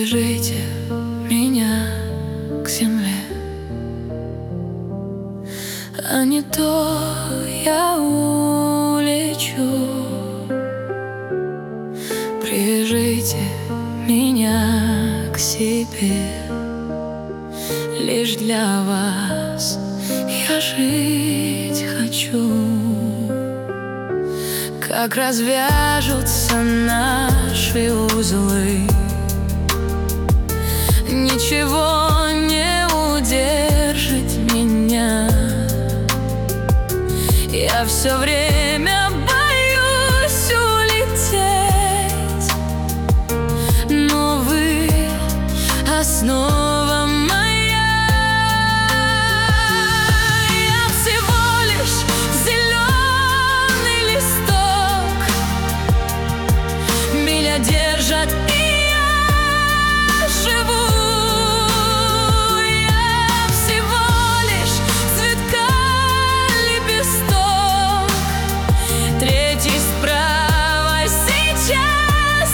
Привяжите меня к земле, а не то я улечу. Привяжите меня к себе, лишь для вас я жить хочу. Как развяжутся наши узлы, ничего не удержит меня. Я все время боюсь улететь, но вы — основа моя. Я всего лишь зеленый листок, меня держат, и я живу. Я всего лишь цветка лепесток, третий справа, сейчас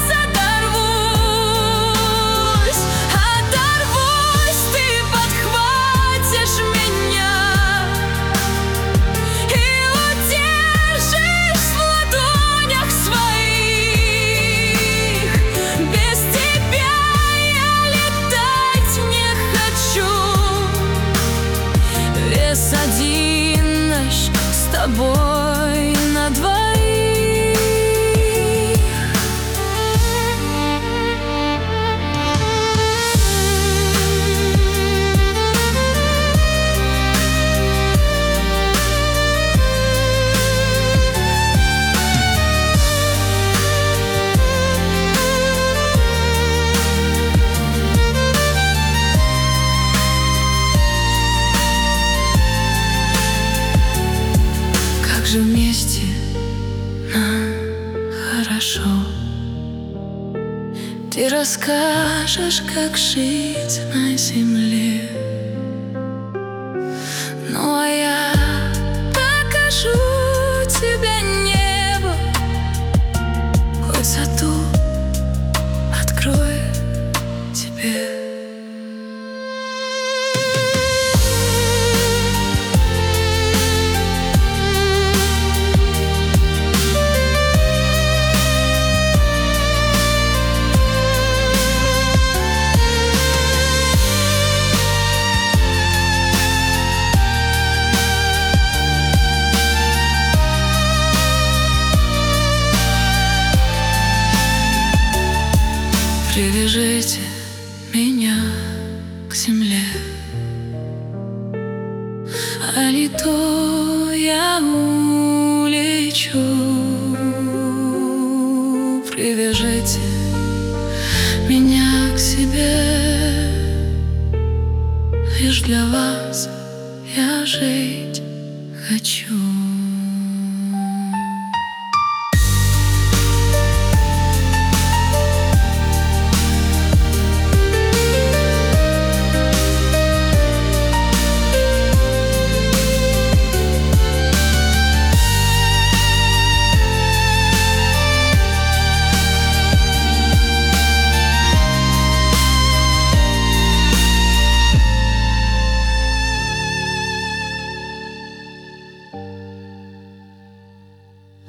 оторвусь, ты подхватишь меня и удержишь в ладонях своих. Без тебя я летать не хочу. Вес один наш с тобой на двоих. Как же вместе нам хорошо. Ты расскажешь, как жить на земле, ну а я покажу тебе небо, высоту открою тебе. Привяжите меня к земле, а не то я улечу. Привяжите меня к себе, лишь для вас я жить хочу.